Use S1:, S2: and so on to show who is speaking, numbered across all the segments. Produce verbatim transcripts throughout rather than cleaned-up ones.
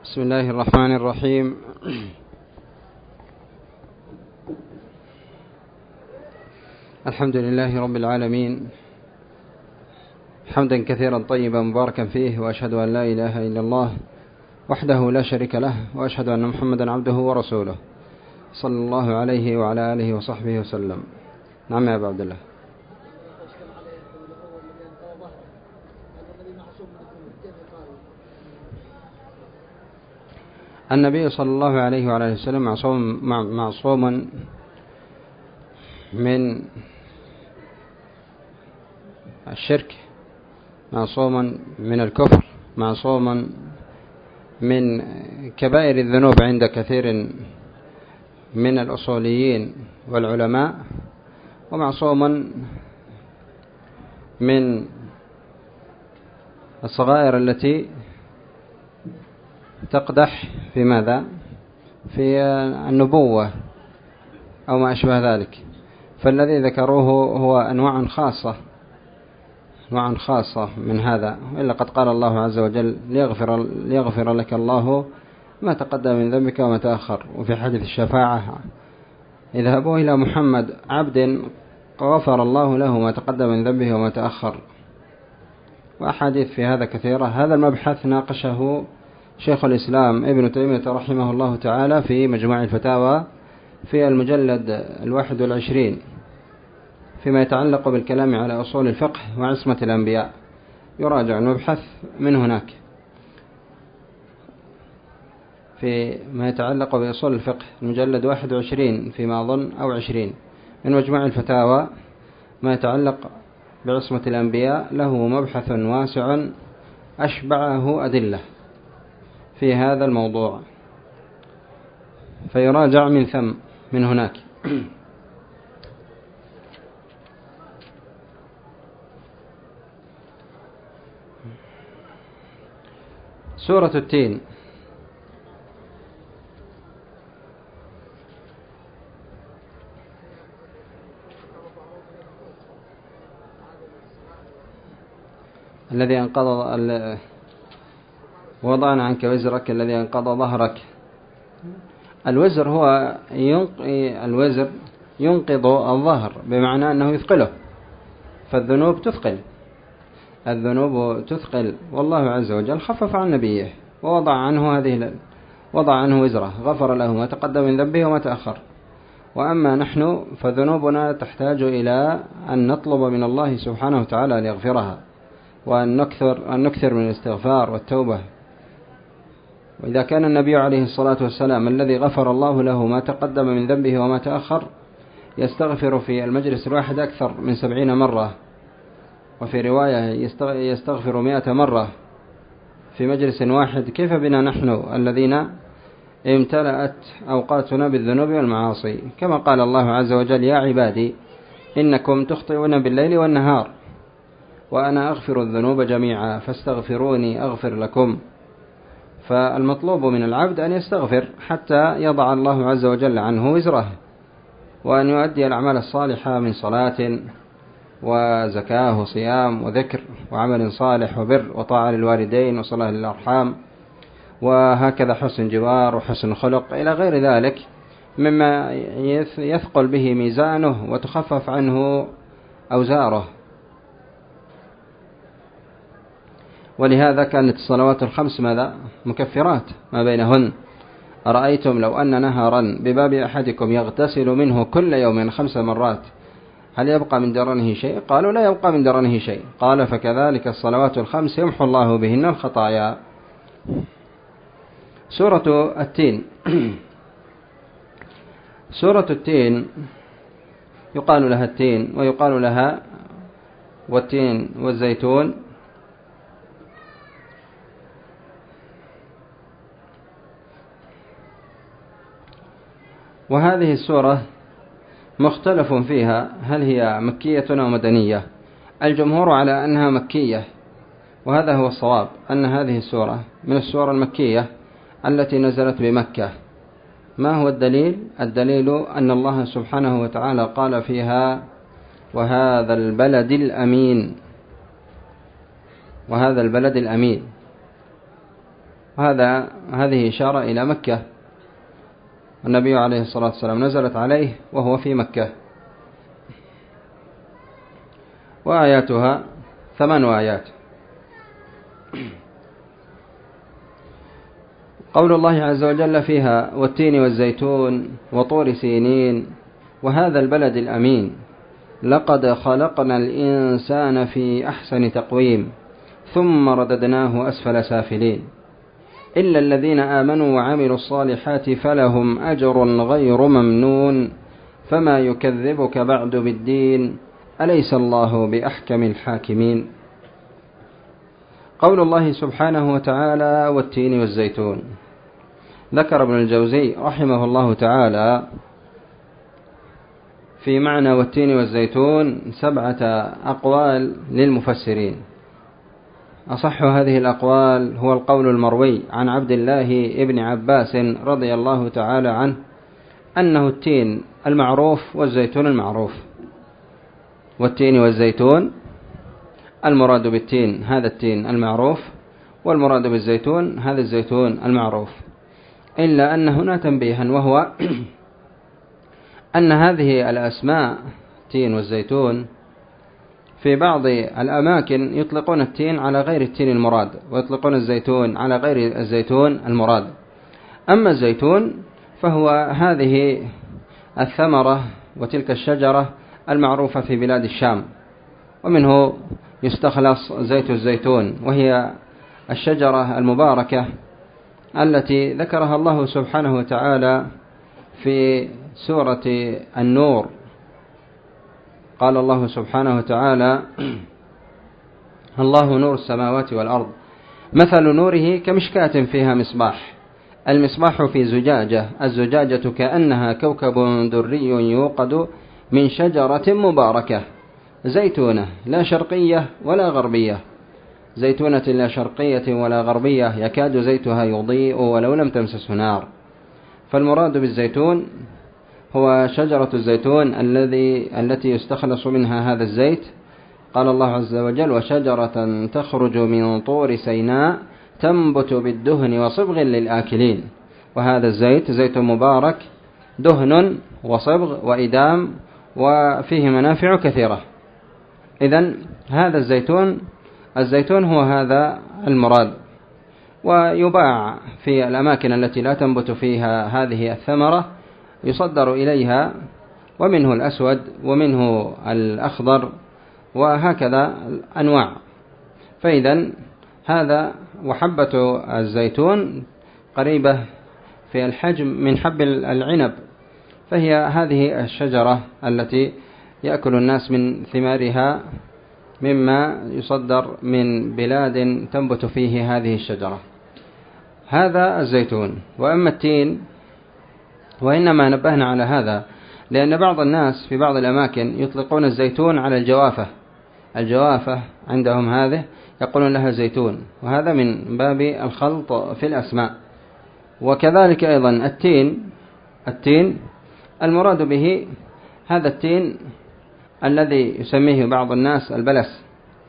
S1: بسم الله الرحمن الرحيم. الحمد لله رب العالمين، حمدا كثيرا طيبا مباركا فيه، وأشهد أن لا إله إلا الله وحده لا شريك له، وأشهد أن محمدا عبده ورسوله صلى الله عليه وعلى آله وصحبه وسلم. نعم يا أبا عبد الله. النبي صلى الله عليه وعلى آله وسلم معصوم معصوما من الشرك، معصوما من الكفر، معصوما من كبائر الذنوب عند كثير من الأصوليين والعلماء، ومعصوما من الصغائر التي تقدح في ماذا؟ في النبوة أو ما أشبه ذلك. فالذي ذكروه هو أنواع خاصة أنواع خاصة من هذا، إلا قد قال الله عز وجل ليغفر, ليغفر لك الله ما تقدم من ذنبك وما تأخر. وفي حديث الشفاعة اذهبوا إلى محمد عبد غفر الله له ما تقدم من ذنبه وما تأخر، وأحاديث في هذا كثيرة. هذا المبحث ناقشه شيخ الإسلام ابن تيمية رحمه الله تعالى في مجموع الفتاوى في المجلد الواحد والعشرين فيما يتعلق بالكلام على أصول الفقه وعصمة الأنبياء. يراجع المبحث من هناك في ما يتعلق بأصول الفقه، المجلد واحد وعشرين فيما أظن أو عشرين من مجموع الفتاوى، ما يتعلق بعصمة الأنبياء له مبحث واسع أشبعه أدلة في هذا الموضوع، فيراجع من ثم من هناك. سورة التين. الذي انقض وضعنا عنك وزرك الذي انقض ظهرك. الوزر هو الوزر ينقض الظهر، بمعنى أنه يثقله، فالذنوب تثقل الذنوب تثقل والله عز وجل خفف عن نبيه ووضع عنه هذه وضع عنه وزره، غفر له ما تقدم من ذنبه وما تأخر. وأما نحن فذنوبنا تحتاج إلى أن نطلب من الله سبحانه وتعالى ليغفرها، وأن نكثر, أن نكثر من الاستغفار والتوبة. وإذا كان النبي عليه الصلاة والسلام الذي غفر الله له ما تقدم من ذنبه وما تأخر يستغفر في المجلس الواحد أكثر من سبعين مرة، وفي رواية يستغفر مئة مرة في مجلس واحد، كيف بنا نحن الذين امتلأت أوقاتنا بالذنوب والمعاصي؟ كما قال الله عز وجل يا عبادي إنكم تخطئون بالليل والنهار وأنا أغفر الذنوب جميعا فاستغفروني أغفر لكم. فالمطلوب من العبد أن يستغفر حتى يضع الله عز وجل عنه وزره، وأن يؤدي الأعمال الصالحة من صلاة وزكاة وصيام وذكر وعمل صالح وبر وطاعة للوالدين وصلاة للأرحام، وهكذا حسن جوار وحسن خلق إلى غير ذلك مما يثقل به ميزانه وتخفف عنه أوزاره. ولهذا كانت الصلوات الخمس ماذا؟ مكفرات ما بينهن. أرأيتم لو أن نهرا بباب أحدكم يغتسل منه كل يوم خمس مرات هل يبقى من درنه شيء؟ قالوا لا يبقى من درنه شيء. قال فكذلك الصلوات الخمس يمحو الله بهن الخطايا. سورة التين. سورة التين يقال لها التين ويقال لها والتين والزيتون، وهذه السورة مختلف فيها هل هي مكية أو مدنية. الجمهور على أنها مكية، وهذا هو الصواب، أن هذه السورة من السور المكية التي نزلت بمكة. ما هو الدليل؟ الدليل أن الله سبحانه وتعالى قال فيها وهذا البلد الأمين، وهذا البلد الأمين. وهذا هذه إشارة إلى مكة. النبي عليه الصلاة والسلام نزلت عليه وهو في مكة. وآياتها ثمان آيات. قول الله عز وجل فيها: والتين والزيتون وطور سينين وهذا البلد الأمين لقد خلقنا الإنسان في أحسن تقويم ثم رددناه أسفل سافلين إلا الذين آمنوا وعملوا الصالحات فلهم أجر غير ممنون فما يكذبك بعد بالدين أليس الله بأحكم الحاكمين. قول الله سبحانه وتعالى: والتين والزيتون. ذكر ابن الجوزي رحمه الله تعالى في معنى والتين والزيتون سبعة أقوال للمفسرين. أصح هذه الأقوال هو القول المروي عن عبد الله ابن عباس رضي الله تعالى عنه أنه التين المعروف والزيتون المعروف. والتين والزيتون المراد بالتين هذا التين المعروف، والمراد بالزيتون هذا الزيتون المعروف، إلا أن هنا تنبيها، وهو أن هذه الأسماء التين والزيتون في بعض الأماكن يطلقون التين على غير التين المراد، ويطلقون الزيتون على غير الزيتون المراد. أما الزيتون فهو هذه الثمرة وتلك الشجرة المعروفة في بلاد الشام، ومنه يستخلص زيت الزيتون، وهي الشجرة المباركة التي ذكرها الله سبحانه وتعالى في سورة النور. قال الله سبحانه وتعالى: الله نور السماوات والأرض مثل نوره كمشكاة فيها مصباح، المصباح في زجاجة، الزجاجة كأنها كوكب دري يوقد من شجرة مباركة زيتونة لا شرقية ولا غربية، زيتونة لا شرقية ولا غربية يكاد زيتها يضيء ولو لم تمسسه نار. فالمراد بالزيتون هو شجرة الزيتون الذي التي يستخلص منها هذا الزيت. قال الله عز وجل: وشجرة تخرج من طور سيناء تنبت بالدهن وصبغ للآكلين. وهذا الزيت زيت مبارك دهن وصبغ وإدام وفيه منافع كثيرة. إذن هذا الزيتون الزيتون هو هذا المراد، ويباع في الأماكن التي لا تنبت فيها هذه الثمرة، يصدر إليها، ومنه الأسود ومنه الأخضر وهكذا أنواع. فإذا هذا وحبة الزيتون قريبة في الحجم من حب العنب، فهي هذه الشجرة التي يأكل الناس من ثمارها مما يصدر من بلاد تنبت فيه هذه الشجرة. هذا الزيتون. وأما التين، وإنما نبهنا على هذا لأن بعض الناس في بعض الأماكن يطلقون الزيتون على الجوافة، الجوافة عندهم هذه يقولون لها زيتون، وهذا من باب الخلط في الأسماء. وكذلك أيضا التين التين المراد به هذا التين الذي يسميه بعض الناس البلس،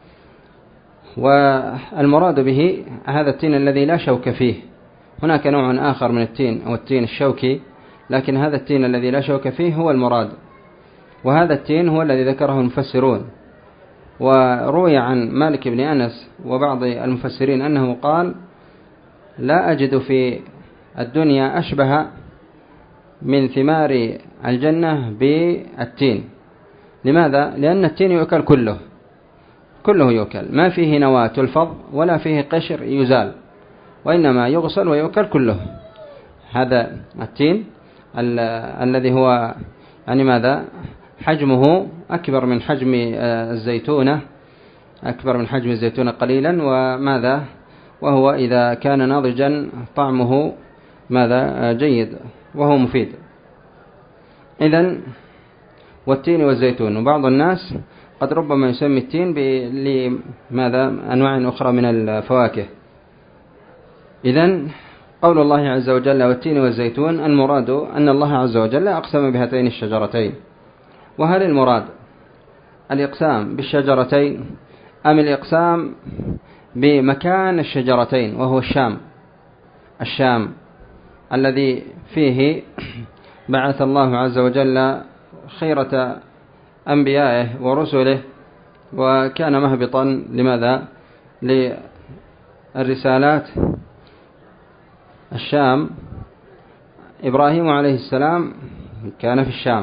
S1: والمراد به هذا التين الذي لا شوك فيه. هناك نوع آخر من التين أو التين الشوكي، لكن هذا التين الذي لا شوك فيه هو المراد، وهذا التين هو الذي ذكره المفسرون. وروي عن مالك بن أنس وبعض المفسرين أنه قال: لا أجد في الدنيا أشبه من ثمار الجنة بالتين. لماذا؟ لأن التين يؤكل كله كله يؤكل، ما فيه نواة تلفظ ولا فيه قشر يزال، وإنما يغسل ويؤكل كله. هذا التين ال الذي هو يعني ماذا حجمه أكبر من حجم الزيتونة أكبر من حجم الزيتونة قليلا، وماذا وهو إذا كان ناضجا طعمه ماذا جيد وهو مفيد. إذن والتين والزيتون. وبعض الناس قد ربما يسمي التين لماذا أنواع أخرى من الفواكه. إذن قول الله عز وجل والتين والزيتون المراد أن الله عز وجل أقسم بهاتين الشجرتين. وهل المراد الإقسام بالشجرتين أم الإقسام بمكان الشجرتين وهو الشام؟ الشام الذي فيه بعث الله عز وجل خيرة أنبيائه ورسله، وكان مهبطا لماذا؟ للرسالات. الشام إبراهيم عليه السلام كان في الشام،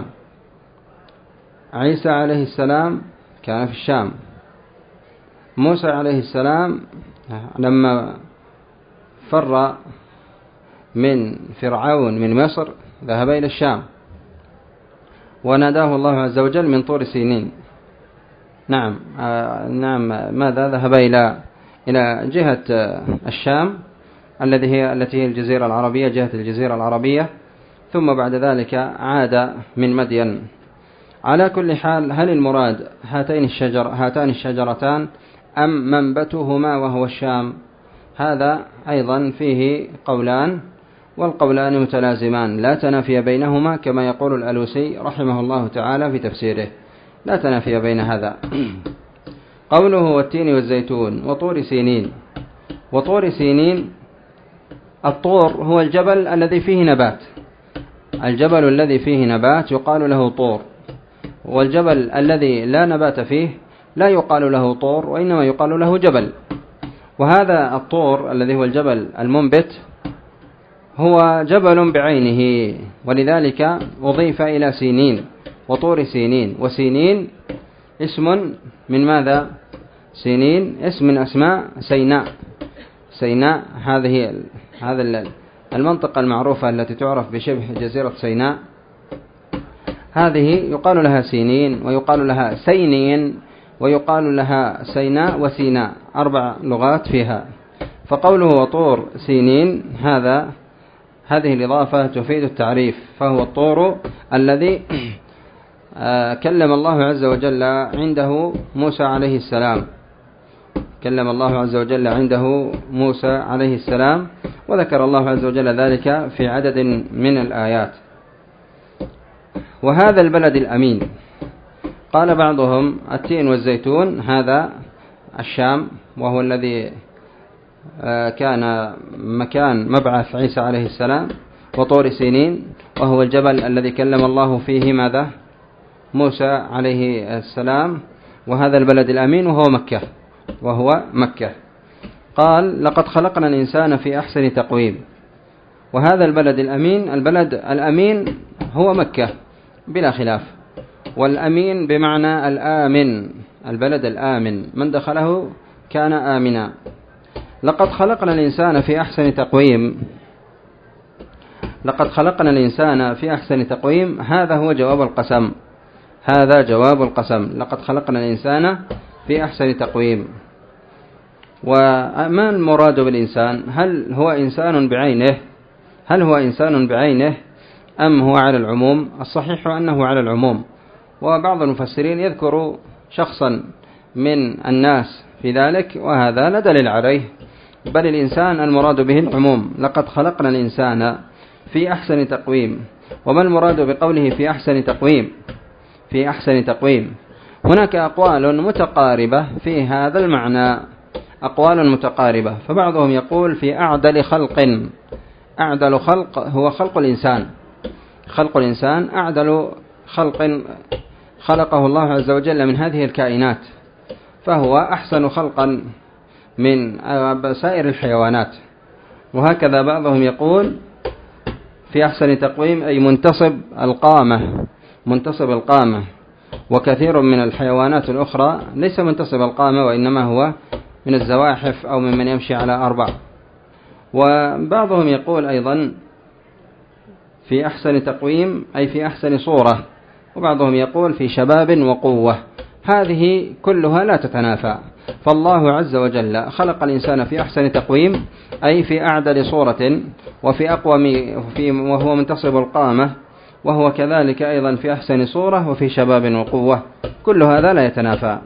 S1: عيسى عليه السلام كان في الشام، موسى عليه السلام لما فر من فرعون من مصر ذهب إلى الشام، وناداه الله عز وجل من طور سينين. نعم آه نعم ماذا؟ ذهب إلى إلى جهة الشام التي هي التي هي الجزيرة العربية، جهة الجزيرة العربية، ثم بعد ذلك عاد من مدين. على كل حال، هل المراد هاتين الشجر هاتان الشجرتان أم منبتهما وهو الشام؟ هذا أيضا فيه قولان، والقولان متلازمان لا تنافي بينهما، كما يقول الألوسي رحمه الله تعالى في تفسيره، لا تنافي بين هذا. قوله والتين والزيتون وطور سينين. وطور سينين، الطور هو الجبل الذي فيه نبات، الجبل الذي فيه نبات يقال له طور، والجبل الذي لا نبات فيه لا يقال له طور، وإنما يقال له جبل. وهذا الطور الذي هو الجبل المنبت هو جبل بعينه، ولذلك أضيف إلى سينين، وطور سينين. وسينين اسم من ماذا؟ سينين اسم من أسماء سيناء. سيناء هذه هذا المنطقة المعروفة التي تعرف بشبه جزيرة سيناء، هذه يقال لها سينين، ويقال لها سينين، ويقال لها سيناء وسيناء، أربع لغات فيها. فقوله وطور سينين هذا هذه الإضافة تفيد التعريف، فهو الطور الذي كلم الله عز وجل عنده موسى عليه السلام، كلم الله عز وجل عنده موسى عليه السلام، وذكر الله عز وجل ذلك في عدد من الآيات. وهذا البلد الأمين، قال بعضهم التين والزيتون هذا الشام، وهو الذي كان مكان مبعث عيسى عليه السلام، وطور سينين وهو الجبل الذي كلم الله فيه ماذا؟ موسى عليه السلام. وهذا البلد الأمين وهو مكة، وهو مكة. قال لقد خلقنا الإنسان في أحسن تقويم. وهذا البلد الأمين، البلد الأمين هو مكة بلا خلاف، والأمين بمعنى الآمن، البلد الآمن من دخله كان آمنا. لقد خلقنا الإنسان في أحسن تقويم، لقد خلقنا الإنسان في أحسن تقويم، هذا هو جواب القسم، هذا جواب القسم، لقد خلقنا الإنسان في أحسن تقويم. وما المراد بالإنسان؟ هل هو إنسان بعينه هل هو إنسان بعينه أم هو على العموم؟ الصحيح أنه على العموم، وبعض المفسرين يذكر شخصا من الناس في ذلك، وهذا لا دليل عليه، بل الإنسان المراد به العموم. لقد خلقنا الإنسان في أحسن تقويم. وما المراد بقوله في أحسن تقويم؟ في أحسن تقويم هناك أقوال متقاربة في هذا المعنى، أقوال متقاربة. فبعضهم يقول في أعدل خلق، أعدل خلق هو خلق الإنسان، خلق الإنسان أعدل خلق خلقه الله عز وجل من هذه الكائنات، فهو أحسن خلقا من سائر الحيوانات. وهكذا بعضهم يقول في أحسن تقويم أي منتصب القامة، منتصب القامة. وكثير من الحيوانات الأخرى ليس منتصب القامة، وإنما هو من الزواحف أو ممن يمشي على أربع. وبعضهم يقول أيضا في أحسن تقويم أي في أحسن صورة، وبعضهم يقول في شباب وقوة. هذه كلها لا تتنافى، فالله عز وجل خلق الإنسان في أحسن تقويم أي في أعدل صورة، وفي أقوم وهو منتصب القامة، وهو كذلك أيضا في أحسن صورة، وفي شباب وقوة، كل هذا لا يتنافى.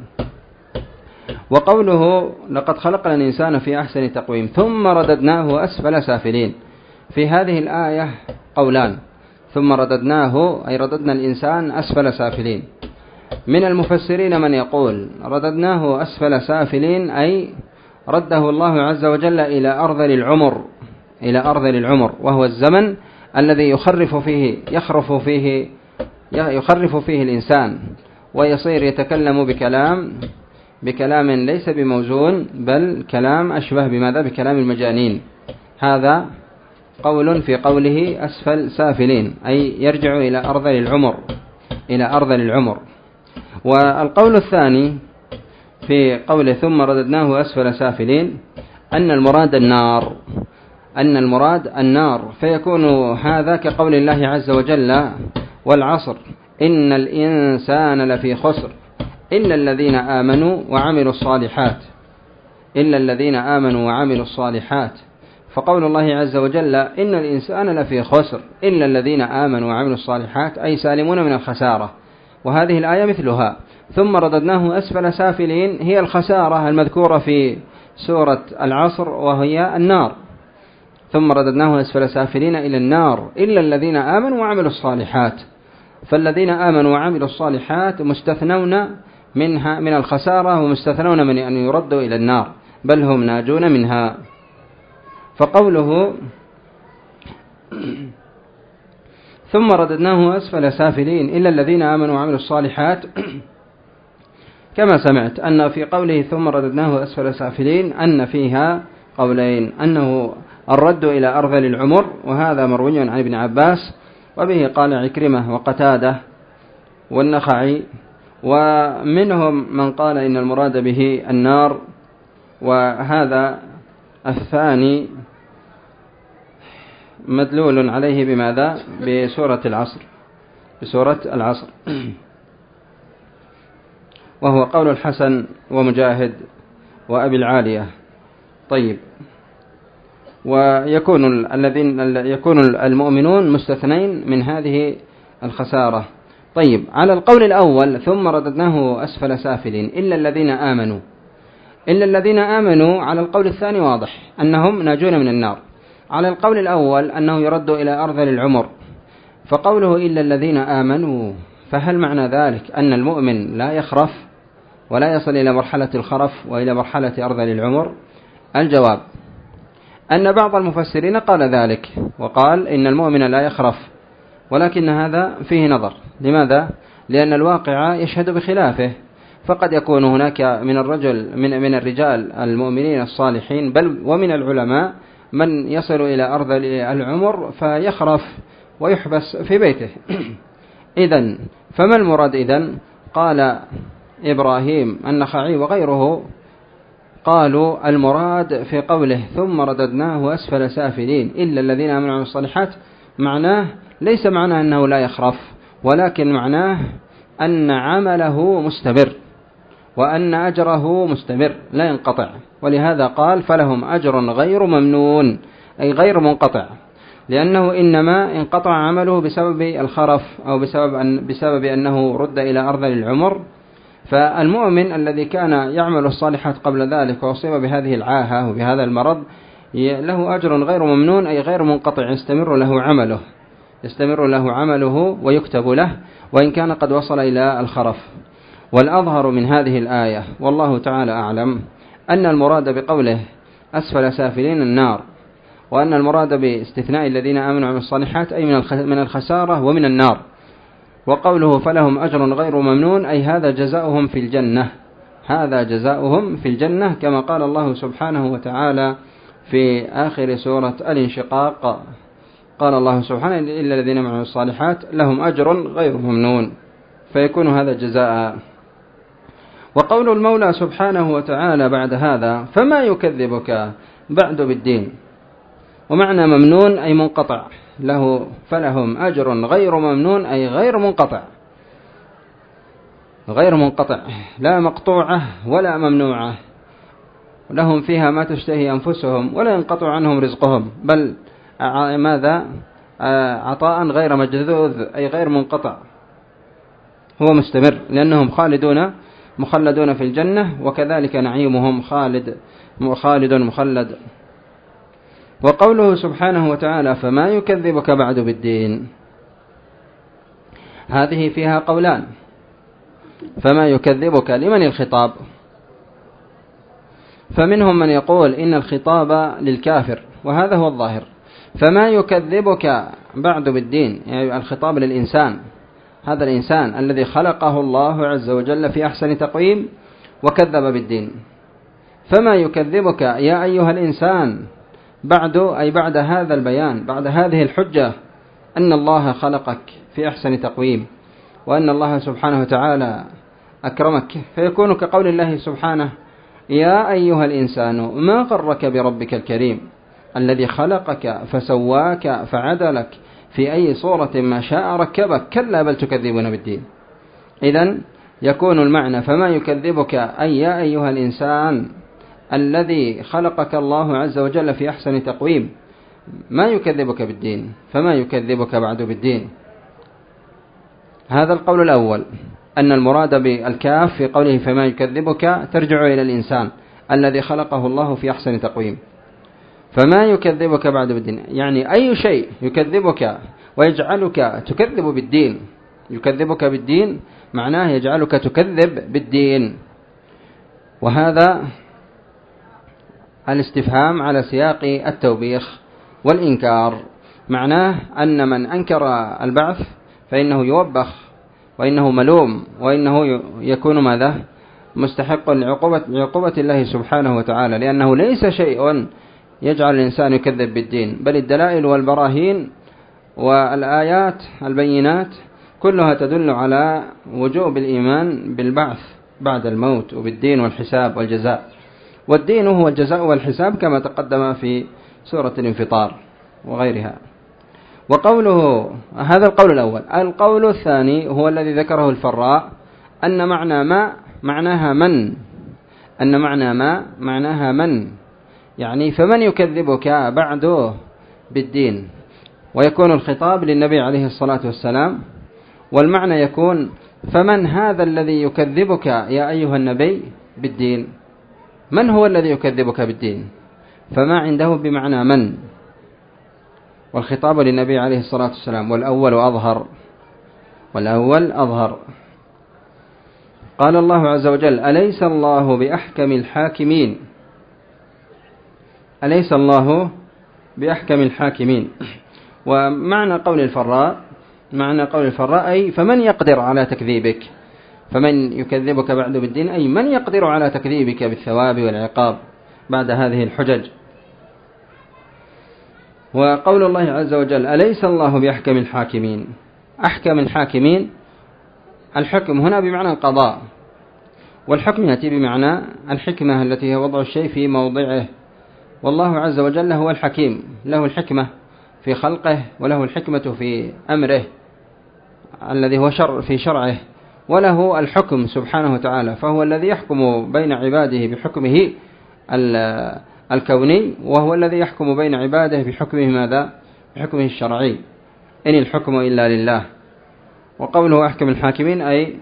S1: وقوله لقد خلقنا الإنسان في أحسن تقويم ثم رددناه أسفل سافلين، في هذه الآية قولان، ثم رددناه أي رددنا الإنسان أسفل سافلين. من المفسرين من يقول رددناه أسفل سافلين أي رده الله عز وجل إلى أرذل العمر، إلى أرذل العمر، وهو الزمن الذي يخرف فيه يخرف فيه يخرف فيه الإنسان ويصير يتكلم بكلام بكلام ليس بموزون، بل كلام أشبه بماذا؟ بكلام المجانين. هذا قول في قوله أسفل سافلين، أي يرجع إلى أرذل العمر إلى أرذل العمر. والقول الثاني في قوله ثم رددناه أسفل سافلين أن المراد النار أن المراد النار فيكون هذا كقول الله عز وجل والعصر إن الإنسان لفي خسر إلا الذين آمنوا وعملوا الصالحات إلا الذين آمنوا وعملوا الصالحات. فقول الله عز وجل إن الإنسان لفي خسر إلا الذين آمنوا وعملوا الصالحات أي سالمون من الخسارة، وهذه الآية مثلها. ثم رددناه أسفل سافلين هي الخسارة المذكورة في سورة العصر وهي النار. ثم رددناه أسفل سافلين إلى النار إلا الذين آمنوا وعملوا الصالحات، فالذين آمنوا وعملوا الصالحات مستثنون منها من الخسارة ومستثنون من أن يردوا إلى النار، بل هم ناجون منها. فقوله ثم رددناه أسفل سافلين إلا الذين آمنوا وعملوا الصالحات كما سمعت أن في قوله ثم رددناه أسفل سافلين أن فيها قولين، أنه الرد إلى أرذل العمر، وهذا مروي عن ابن عباس، وبه قال عكرمة وقتادة والنخعي، ومنهم من قال إن المراد به النار. وهذا الثاني مدلول عليه بماذا؟ بسورة العصر بسورة العصر وهو قول الحسن ومجاهد وأبي العالية. طيب، ويكون الذين يكون المؤمنون مستثنين من هذه الخسارة. طيب، على القول الأول ثم رددناه أسفل سافلين إلا الذين آمنوا إلا الذين آمنوا على القول الثاني واضح أنهم ناجون من النار. على القول الأول أنه يرد إلى أرذل العمر، فقوله إلا الذين آمنوا، فهل معنى ذلك أن المؤمن لا يخرف ولا يصل إلى مرحلة الخرف وإلى مرحلة أرذل العمر؟ الجواب أن بعض المفسرين قال ذلك وقال إن المؤمن لا يخرف، ولكن هذا فيه نظر. لماذا؟ لأن الواقع يشهد بخلافه، فقد يكون هناك من الرجل من من الرجال المؤمنين الصالحين بل ومن العلماء من يصل إلى أرذل العمر فيخرف ويحبس في بيته. إذن فما المراد إذن؟ قال إبراهيم النخعي وغيره قالوا المراد في قوله ثم رددناه أسفل سافلين إلا الذين آمنوا وعملوا الصالحات معناه ليس معناه أنه لا يخرف، ولكن معناه أن عمله مستمر وأن أجره مستمر لا ينقطع، ولهذا قال فلهم أجر غير ممنون أي غير منقطع، لأنه إنما انقطع عمله بسبب الخرف أو بسبب, أن بسبب أنه رد إلى أرذل العمر. فالمؤمن الذي كان يعمل الصالحات قبل ذلك وأصيب بهذه العاهة وبهذا المرض له أجر غير ممنون أي غير منقطع، يستمر له عمله يستمر له عمله ويكتب له وإن كان قد وصل إلى الخرف. والأظهر من هذه الآية والله تعالى أعلم أن المراد بقوله أسفل سافلين النار، وأن المراد باستثناء الذين آمنوا وعملوا الصالحات أي من الخسارة ومن النار. وقوله فلهم أجر غير ممنون أي هذا جزاؤهم في الجنة هذا جزاؤهم في الجنة كما قال الله سبحانه وتعالى في آخر سورة الانشقاق، قال الله سبحانه إلا الذين آمنوا وعملوا الصالحات لهم أجر غير ممنون، فيكون هذا جزاء. وقول المولى سبحانه وتعالى بعد هذا فما يكذبك بعد بالدين، ومعنى ممنون أي منقطع له، فلهم أجر غير ممنون أي غير منقطع غير منقطع لا مقطوعة ولا ممنوعة، لهم فيها ما تشتهي أنفسهم ولا ينقطع عنهم رزقهم، بل ماذا عطاء غير مجذوذ أي غير منقطع، هو مستمر لأنهم خالدون مخلدون في الجنة، وكذلك نعيمهم خالد خالد مخلد. وقوله سبحانه وتعالى فما يكذبك بعد بالدين، هذه فيها قولان. فما يكذبك لمن الخطاب؟ فمنهم من يقول إن الخطاب للكافر، وهذا هو الظاهر فما يكذبك بعد بالدين، يعني الخطاب للإنسان، هذا الإنسان الذي خلقه الله عز وجل في أحسن تقويم وكذب بالدين، فما يكذبك يا أيها الإنسان بعد، أي بعد هذا البيان، بعد هذه الحجة أن الله خلقك في أحسن تقويم، وأن الله سبحانه وتعالى أكرمك، فيكون كقول الله سبحانه يا أيها الإنسان ما غرك بربك الكريم الذي خلقك فسواك فعدلك في أي صورة ما شاء ركبك، كلا بل تكذبون بالدين. إذن يكون المعنى فما يكذبك أي يا أيها الإنسان الذي خلقك الله عز وجل في أحسن تقويم، ما يكذبك بالدين، فما يكذبك بعد بالدين. هذا القول الأول، أن المراد بالكاف في قوله فما يكذبك ترجع إلى الإنسان الذي خلقه الله في أحسن تقويم. فما يكذبك بعد بالدين يعني أي شيء يكذبك ويجعلك تكذب بالدين، يكذبك بالدين معناه يجعلك تكذب بالدين. وهذا الاستفهام على سياق التوبيخ والإنكار، معناه أن من أنكر البعث فإنه يوبخ وإنه ملوم وإنه يكون ماذا مستحق لعقوبة عقوبة الله سبحانه وتعالى، لأنه ليس شيء يجعل الإنسان يكذب بالدين، بل الدلائل والبراهين والآيات البينات كلها تدل على وجوب الإيمان بالبعث بعد الموت وبالدين والحساب والجزاء، والدين هو الجزاء والحساب كما تقدم في سورة الانفطار وغيرها. وقوله هذا القول الأول. القول الثاني هو الذي ذكره الفراء، أن معنى ما معناها من، أن معنى ما معناها من، يعني فمن يكذبك بعده بالدين، ويكون الخطاب للنبي عليه الصلاة والسلام، والمعنى يكون فمن هذا الذي يكذبك يا أيها النبي بالدين، من هو الذي يكذبك بالدين، فما عنده بمعنى من، والخطاب للنبي عليه الصلاة والسلام، والأول أظهر، والأول أظهر. قال الله عز وجل أليس الله بأحكم الحاكمين، أليس الله بأحكم الحاكمين. ومعنى قول الفراء، معنى قول الفراء أي فمن يقدر على تكذيبك، فمن يكذبك بعد بالدين أي من يقدر على تكذيبك بالثواب والعقاب بعد هذه الحجج. وقول الله عز وجل أليس الله بأحكم الحاكمين، أحكم الحاكمين، الحكم هنا بمعنى القضاء، والحكم يأتي بمعنى الحكمة التي هي وضع الشيء في موضعه، والله عز وجل هو الحكيم، له الحكمة في خلقه وله الحكمة في أمره الذي هو شر في شرعه، وله الحكم سبحانه وتعالى، فهو الذي يحكم بين عباده بحكمه الكوني، وهو الذي يحكم بين عباده بحكمه ماذا؟ بحكمه الشرعي، إن الحكم إلا لله. وقوله أحكم الحاكمين أي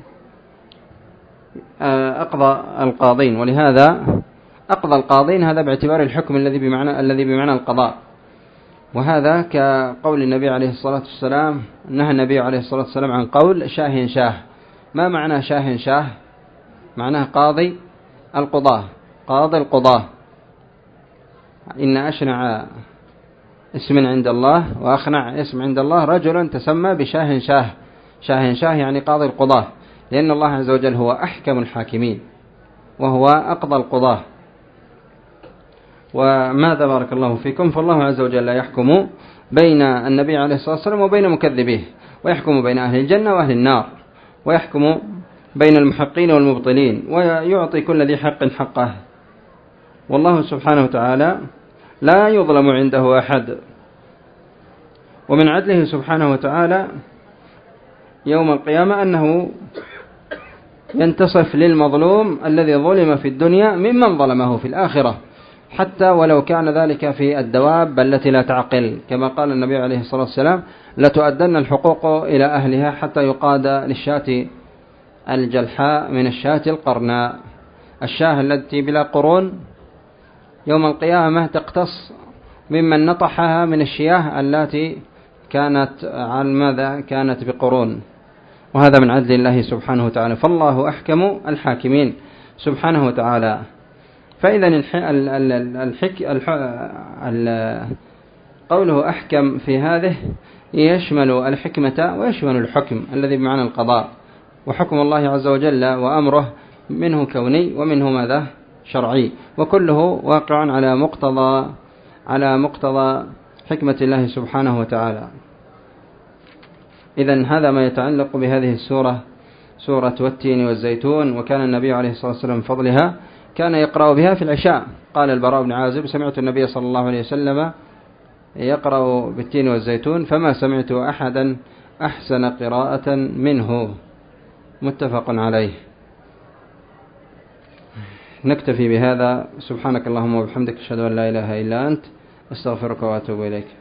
S1: أقضى القاضين، ولهذا أقضى القاضين هذا باعتبار الحكم الذي بمعنى الذي بمعنى القضاء. وهذا كقول النبي عليه الصلاة والسلام، نهى النبي عليه الصلاة والسلام عن قول شاه شاه. ما معنى شاه شاه؟ معناه قاضي القضاة، قاضي القضاة. إن أشنع اسم عند الله وأخنع اسم عند الله رجل تسمى بشاه شاه. شاه شاه يعني قاضي القضاة، لأن الله عز وجل هو أحكم الحاكمين وهو أقضى القضاة. وماذا بارك الله فيكم، فالله عز وجل يحكم بين النبي عليه الصلاة والسلام وبين مكذبيه، ويحكم بين أهل الجنة وأهل النار، ويحكم بين المحقين والمبطلين، ويعطي كل ذي حق حقه. والله سبحانه وتعالى لا يظلم عنده أحد. ومن عدله سبحانه وتعالى يوم القيامة أنه ينتصف للمظلوم الذي ظلم في الدنيا ممن ظلمه في الآخرة، حتى ولو كان ذلك في الدواب التي لا تعقل، كما قال النبي عليه الصلاة والسلام لتؤدن الحقوق إلى أهلها حتى يقاد للشاة الجلحاء من الشاة القرناء. الشاة التي بلا قرون يوم القيامة تقتص ممن نطحها من الشياه التي كانت على ماذا كانت بقرون. وهذا من عدل الله سبحانه وتعالى، فالله أحكم الحاكمين سبحانه وتعالى. فإذا الحك... قوله أحكم في هذه يشمل الحكمة ويشمل الحكم الذي بمعنى القضاء، وحكم الله عز وجل وأمره منه كوني ومنه ماذا شرعي، وكله واقع على مقتضى على مقتضى حكمة الله سبحانه وتعالى. إذن هذا ما يتعلق بهذه السورة، سورة والتين والزيتون. وكان النبي عليه الصلاة والسلام فضلها كان يقرأ بها في العشاء. قال البراء بن عازب: سمعت النبي صلى الله عليه وسلم يقرأ بالتين والزيتون فما سمعت أحدا أحسن قراءة منه. متفق عليه. نكتفي بهذا. سبحانك اللهم وبحمدك، أشهد أن لا إله إلا أنت، أستغفرك وأتوب إليك.